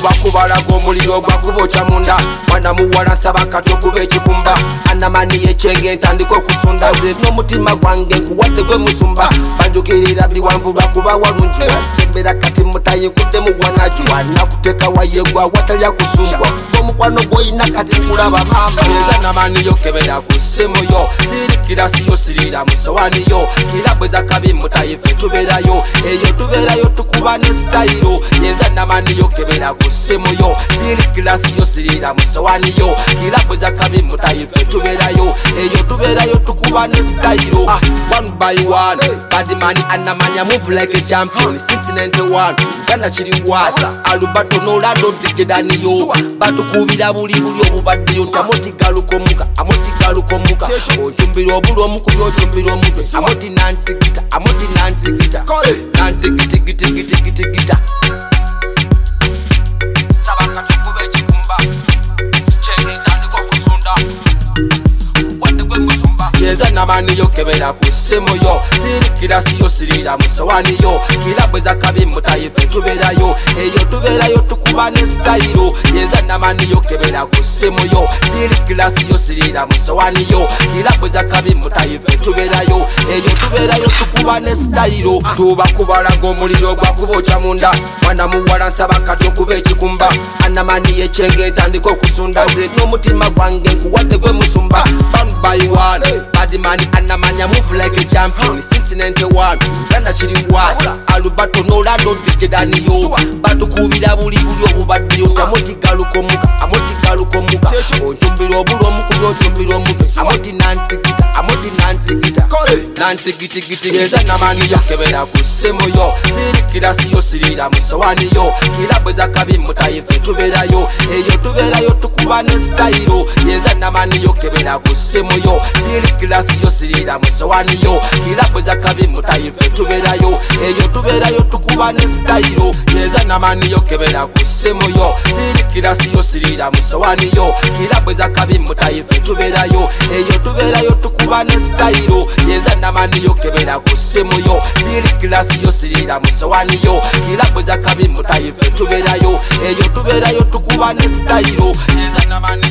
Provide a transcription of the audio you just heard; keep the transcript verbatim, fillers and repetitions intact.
tubakubalaga omuliro gwakubokya munda mwana muwala nsaba kati okuba ekikumba anamani yekyenge ntandika okusunda nze n'omutima gwange nkuwadde gwe musumba banjukirira biwanvu lwakuba walungi wasembera kati mutayi nkudde muwanajuwa nakuteka wayegwa watalya kusumbwa omukwano gwoyina kati nkulaba mamba eza namani yokebera ku ssimu yo sirikira siyo sirira musowani yo kirabwe zakabi mutayi fe tubeerayo eyo tubeerayo tukuba ne stayiro eza namani yokebera ku ssimu yo sirikira siyo sirira musowani yo kirabwe zakabi mutayi fe tubeerayo eyo tubeerayo tukuba ne stayiro ah, one by one badimani anamanya move like a champion since ninety-one kana kiri wasa alubato nolado digedaniyo batukubira buli buli obubaddeyo tamoti galukomuka amoti galukomuka ojumbira obulo omukubi ojumbira omutwe amoti nantigita amoti nantigita nantigita gita gita gita gita sabaka tukube chikumba chenge ndandiko kusunda wande gwe musumba cheza namani yokebera ku ssimu yo sirikira siyo sirira musowani yo kirabwe zakabi mutayi fe tubeerayo eyo tubeerayo tukuba ne stayiro yeza namani yokebera ku ssimu yo sirikira siyo sirira musowani yo kirabwe zakabi mutayi fe tubeerayo eyo tubeerayo tukuba ne stayiro tubakubalaga omuliro gwakubokya munda mwana muwala nsaba kati okuba ekikumba anamani yekyenge ntandika okusunda nze n'omutima gwange nkuwadde gwe musumba one by one badimani anamanya move like a champion since ninety-one kana kiri wasa alubato nolado digedaniyo batukubira buli buli obubaddeyo tamoti galukomuka amoti galukomuka onjumbira obulo omukubi onjumbira omutwe amoti nantigita amoti nantigita nantigitigiti eza namani yokebera ku ssimu yo sirikira siyo sirira musowani yo kirabwe zakabi mutayi fe tubeerayo eyo tubeerayo tukuba ne stayiro eza namani yokebera ku ssimu yo sirikira siyo sirira musowani yo kirabwe zakabi mutayi fe tubeerayo eyo tubeerayo tukuba ne stayiro eza namani yokebera ku ssimu yo sirikira siyo sirira musowani yo kirabwe zakabi mutayi fe tubeerayo eyo tubeerayo tukuba ne stayiro eza namani yokebera ku ssimu yo sirikira siyo sirira musowani yo kirabwe zakabi mutayi fe tubeerayo eyo tubeerayo tukuba ne stayiro eza namani